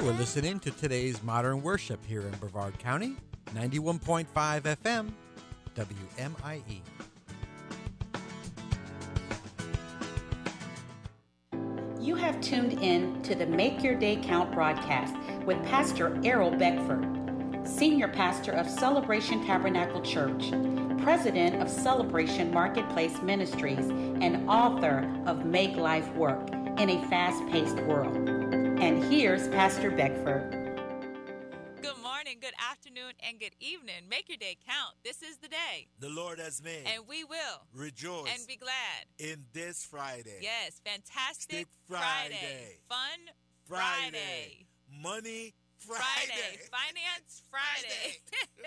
are listening to today's Modern Worship here in Brevard County, 91.5 FM, WMIE. You have tuned in to the Make Your Day Count broadcast with Pastor Errol Beckford, Senior Pastor of Celebration Tabernacle Church, President of Celebration Marketplace Ministries, and author of Make Life Work in a Fast-Paced World. And here's Pastor Beckford. Good morning, good afternoon, and good evening. Make your day count. This is the day the Lord has made, and we will rejoice and be glad in this Friday. Yes, fantastic Stick Friday. Fun Friday. Money Friday. Finance Friday.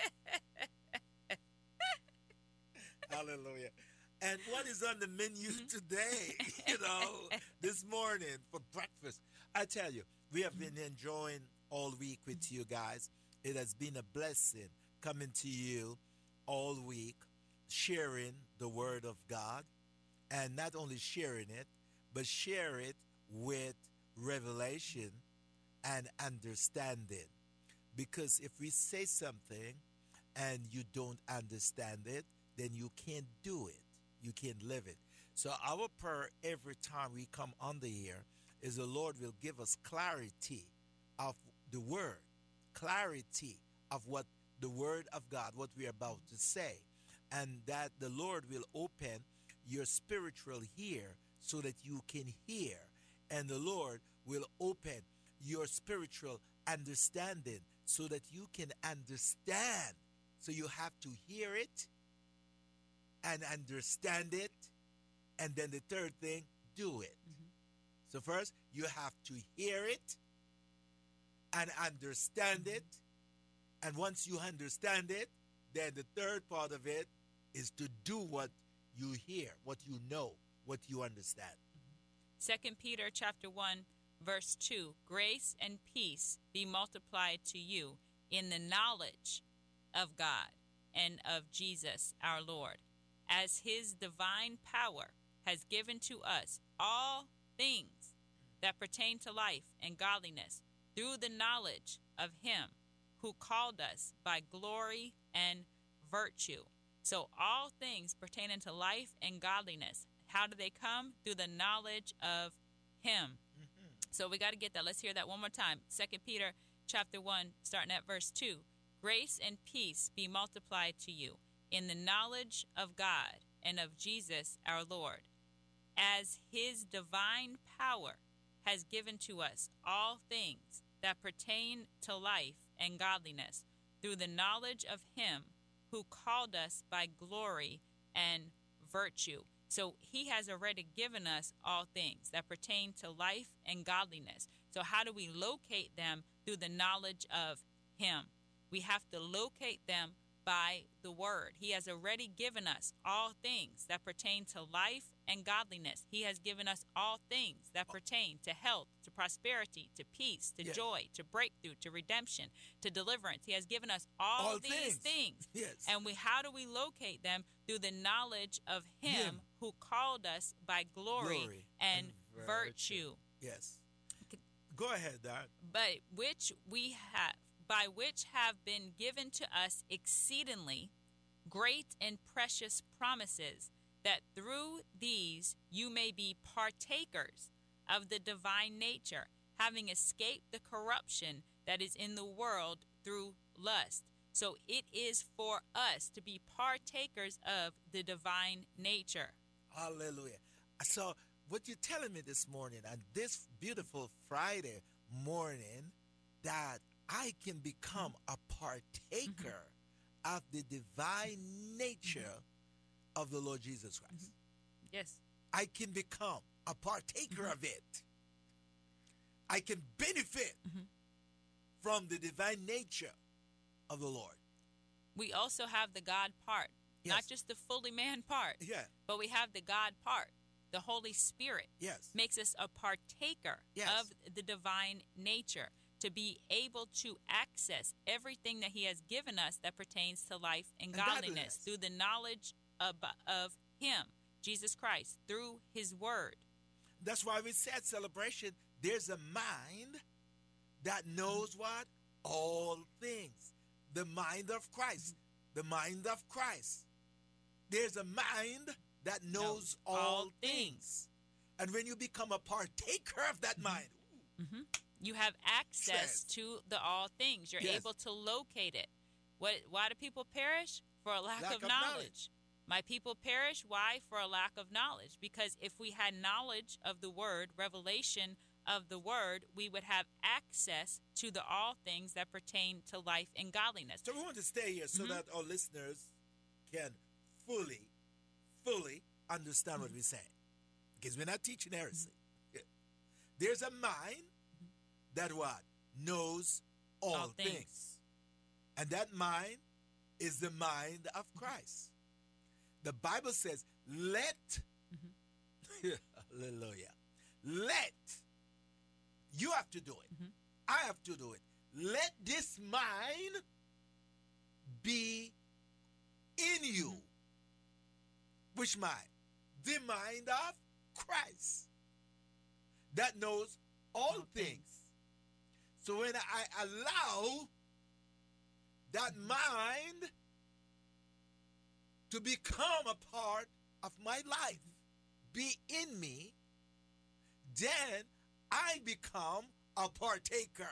Hallelujah. And what is on the menu today, this morning for breakfast? I tell you, we have been enjoying all week with you guys. It has been a blessing coming to you all week, sharing the Word of God, and not only sharing it, but share it with revelation and understanding. Because if we say something and you don't understand it, then you can't do it. You can't live it. So our prayer every time we come on the air is the Lord will give us clarity of the Word, clarity of what the Word of God, what we're about to say, and that the Lord will open your spiritual ear so that you can hear, and the Lord will open your spiritual understanding so that you can understand. So you have to hear it and understand it, and then the third thing, do it. So first, you have to hear it and understand it, and once you understand it, then the third part of it is to do what you hear, what you know, what you understand. 2 Peter chapter 1, verse 2, grace and peace be multiplied to you in the knowledge of God and of Jesus our Lord, as his divine power has given to us all things that pertain to life and godliness through the knowledge of him who called us by glory and virtue. So all things pertaining to life and godliness, how do they come? Through the knowledge of him. So we got to get that. Let's hear that one more time. 2 Peter chapter 1, starting at verse 2. Grace and peace be multiplied to you in the knowledge of God and of Jesus our Lord, as his divine power has given to us all things that pertain to life and godliness through the knowledge of him who called us by glory and virtue. So he has already given us all things that pertain to life and godliness. So how do we locate them? Through the knowledge of him. We have to locate them by the word. He has already given us all things that pertain to life and godliness. He has given us all things that pertain to health, to prosperity, to peace, to joy, to breakthrough, to redemption, to deliverance. He has given us all these things. Yes. And how do we locate them? Through the knowledge of him who called us by glory and virtue. Yes. Go ahead, Doc. By which have been given to us exceedingly great and precious promises, that through these you may be partakers of the divine nature, having escaped the corruption that is in the world through lust. So it is for us to be partakers of the divine nature. Hallelujah. So what you're telling me this morning, on this beautiful Friday morning, that I can become a partaker of the divine nature of the Lord Jesus Christ. Yes. I can become a partaker of it. I can benefit from the divine nature of the Lord. We also have the God part, not just the fully man part, but we have the God part. The Holy Spirit makes us a partaker of the divine nature, to be able to access everything that he has given us that pertains to life and godliness through the knowledge of him, Jesus Christ, through his word. That's why we said celebration, there's a mind that knows what? All things. The mind of Christ. The mind of Christ. There's a mind that knows all things. And when you become a partaker of that mind, you have access to the all things. You're able to locate it. Why do people perish? For a lack of knowledge. My people perish. Why? For a lack of knowledge. Because if we had knowledge of the word, revelation of the word, we would have access to the all things that pertain to life and godliness. So we want to stay here so that our listeners can fully understand what we're saying. Because we're not teaching heresy. There's a mind that what? Knows all things. And that mind is the mind of Christ. The Bible says, let, hallelujah, let, you have to do it. I have to do it. Let this mind be in you. Which mind? The mind of Christ that knows all things. So when I allow that mind to become a part of my life, be in me, then I become a partaker.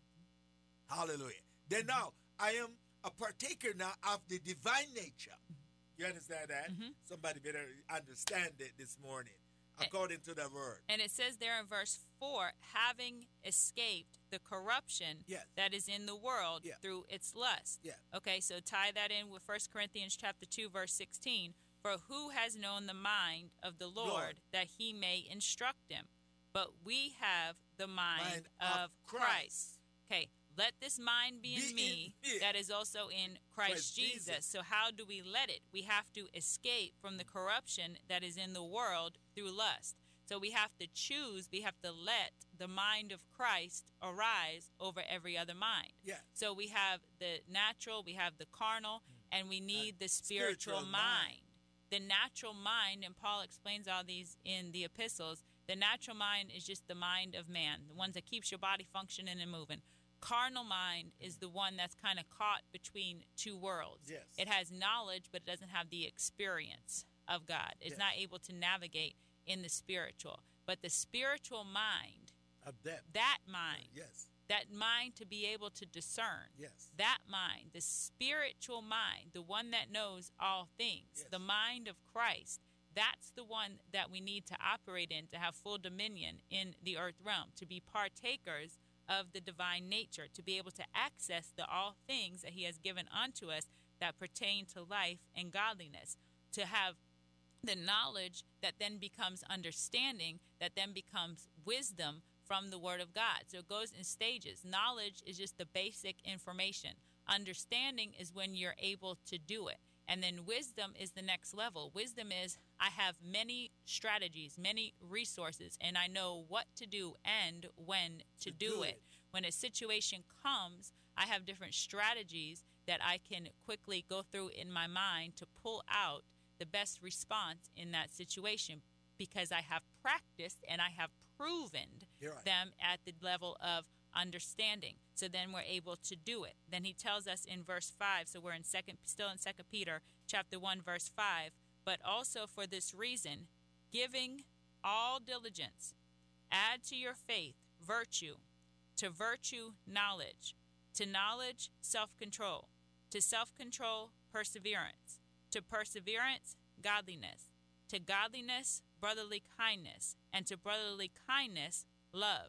Hallelujah. Then now I am a partaker now of the divine nature. You understand that? Somebody better understand it this morning, according to the word. And it says there in verse 4, having escaped the corruption that is in the world through its lust. Okay, so tie that in with 1 Corinthians chapter 2, verse 16. For who has known the mind of the Lord that he may instruct him? But we have the mind of Christ. Okay, let this mind be in me that is also in Christ Jesus. So how do we let it? We have to escape from the corruption that is in the world through lust. So we have to choose, we have to let the mind of Christ arise over every other mind. So we have the natural, we have the carnal, and we need the spiritual mind. The natural mind, and Paul explains all these in the epistles, the natural mind is just the mind of man, the ones that keeps your body functioning and moving. Carnal mind is the one that's kind of caught between two worlds. It has knowledge, but it doesn't have the experience of God. It's not able to navigate in the spiritual. But the spiritual mind, that mind, that mind to be able to discern, that mind, the spiritual mind, the one that knows all things, the mind of Christ, that's the one that we need to operate in to have full dominion in the earth realm, to be partakers of the divine nature, to be able to access the all things that he has given unto us that pertain to life and godliness, to have the knowledge that then becomes understanding, that then becomes wisdom from the word of God. So it goes in stages. Knowledge is just the basic information. Understanding is when you're able to do it. And then wisdom is the next level. Wisdom is, I have many strategies, many resources, and I know what to do and when to do it. When a situation comes, I have different strategies that I can quickly go through in my mind to pull out the best response in that situation, because I have practiced and I have proven them at the level of understanding. So then we're able to do it. Then he tells us in verse 5, so we're still in 2 Peter chapter 1, verse 5, but also for this reason, giving all diligence, add to your faith virtue, to virtue knowledge, to knowledge self-control, to self-control perseverance, to perseverance godliness, to godliness brotherly kindness, and to brotherly kindness love.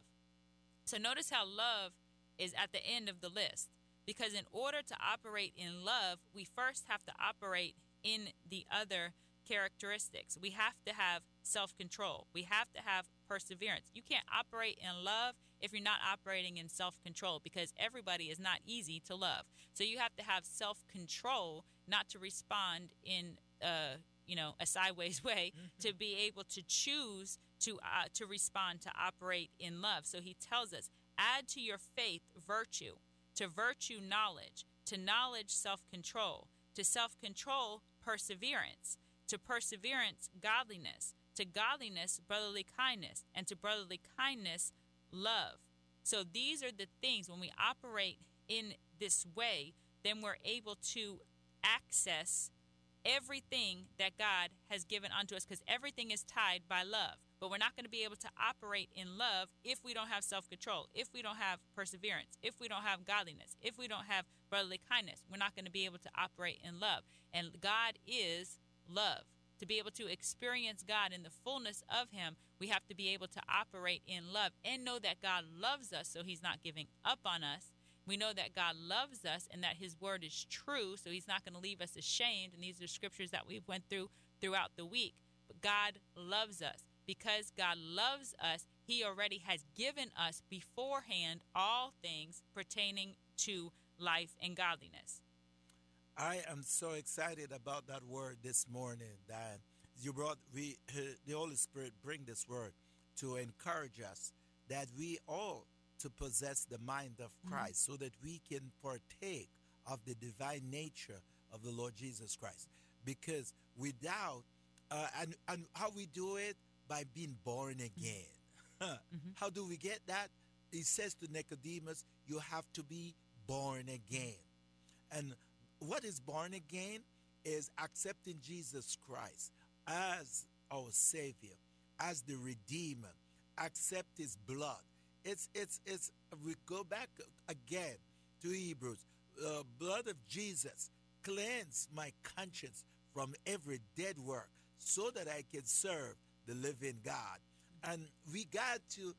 So notice how love is at the end of the list, because in order to operate in love, we first have to operate in the other characteristics. We have to have self-control. We have to have perseverance. You can't operate in love if you're not operating in self-control, because everybody is not easy to love. So you have to have self-control, not to respond in a sideways way, to be able to choose to respond, to operate in love. So he tells us, add to your faith virtue, to virtue knowledge, to knowledge self-control, to self-control perseverance, to perseverance godliness, to godliness brotherly kindness, and to brotherly kindness love. So these are the things, when we operate in this way, then we're able to access everything that God has given unto us, because everything is tied by love. But we're not going to be able to operate in love if we don't have self-control, if we don't have perseverance, if we don't have godliness, if we don't have brotherly kindness. We're not going to be able to operate in love. And God is love. To be able to experience God in the fullness of him, we have to be able to operate in love and know that God loves us, so he's not giving up on us. We know that God loves us and that his word is true, so he's not going to leave us ashamed. And these are scriptures that we've went through throughout the week. But God loves us. Because God loves us, he already has given us beforehand all things pertaining to life and godliness. I am so excited about that word this morning, Diane. You brought the Holy Spirit bring this word to encourage us that we all to possess the mind of Christ, so that we can partake of the divine nature of the Lord Jesus Christ. Because without and how we do it, by being born again. How do we get that? He says to Nicodemus, you have to be born again. And what is born again is accepting Jesus Christ as our Savior, as the Redeemer. Accept his blood. It's we go back again to Hebrews. Blood of Jesus cleanse my conscience from every dead work, so that I can serve the living God. And we got to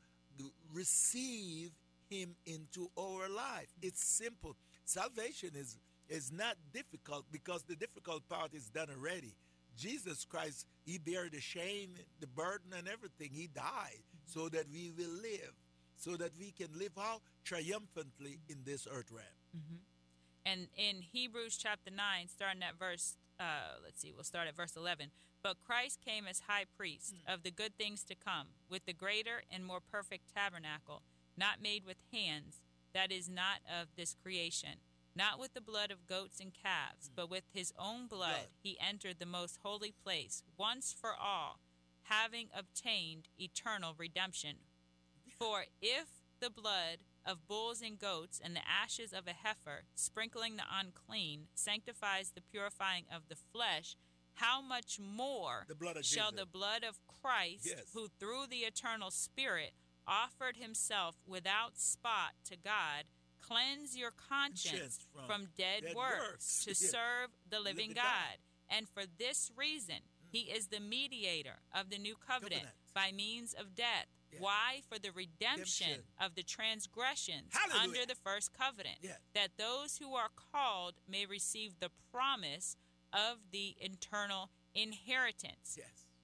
receive him into our life. It's simple. Salvation is not difficult, because the difficult part is done already. Jesus Christ, he bare the shame, the burden, and everything. He died so that we will live, so that we can live out triumphantly in this earth realm. And in Hebrews chapter 9, starting at verse, we'll start at verse 11. But Christ came as high priest of the good things to come, with the greater and more perfect tabernacle, not made with hands, that is not of this creation. Not with the blood of goats and calves, but with his own blood he entered the most holy place, once for all, having obtained eternal redemption. For if the blood of bulls and goats and the ashes of a heifer, sprinkling the unclean, sanctifies the purifying of the flesh, how much more shall the blood of Christ, who through the eternal Spirit offered himself without spot to God, cleanse your conscience from dead works to serve the living God. And for this reason, he is the mediator of the new covenant by means of death. Why? For the redemption of the transgressions under the first covenant, that those who are called may receive the promise of the eternal inheritance.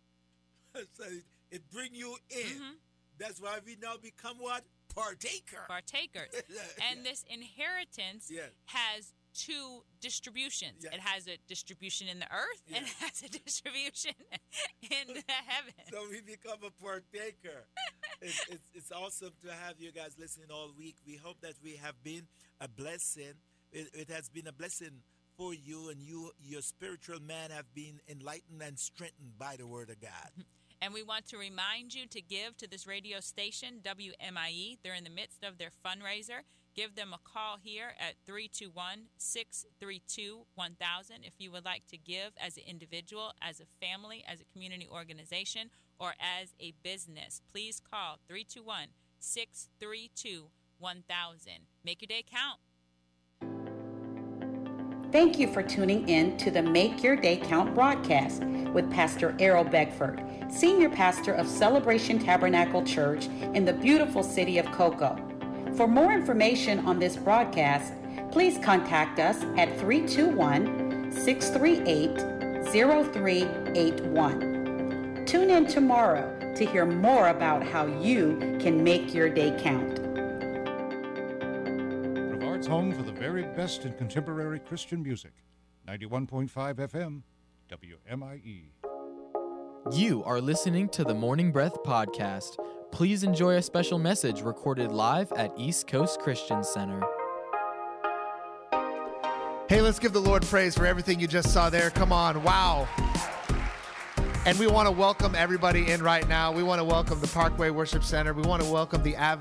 So it bring you in. That's why we now become what? Partakers. And this inheritance has two distributions. It has a distribution in the earth and it has a distribution in the heavens. So we become a partaker. It's awesome to have you guys listening all week. We hope that we have been a blessing. It has been a blessing for you, and your spiritual man have been enlightened and strengthened by the word of God. And we want to remind you to give to this radio station, WMIE. They're in the midst of their fundraiser. Give them a call here at 321-632-1000 if you would like to give as an individual, as a family, as a community organization, or as a business. Please call 321-632-1000. Make your day count. Thank you for tuning in to the Make Your Day Count broadcast with Pastor Errol Beckford, Senior Pastor of Celebration Tabernacle Church in the beautiful city of Cocoa. For more information on this broadcast, please contact us at 321-638-0381. Tune in tomorrow to hear more about how you can make your day count. Brevard's home for the very best in contemporary Christian music. 91.5 FM, WMIE. You are listening to the Morning Breath Podcast. Please enjoy a special message recorded live at East Coast Christian Center. Hey, let's give the Lord praise for everything you just saw there. Come on, wow. And we want to welcome everybody in right now. We want to welcome the Parkway Worship Center. We want to welcome the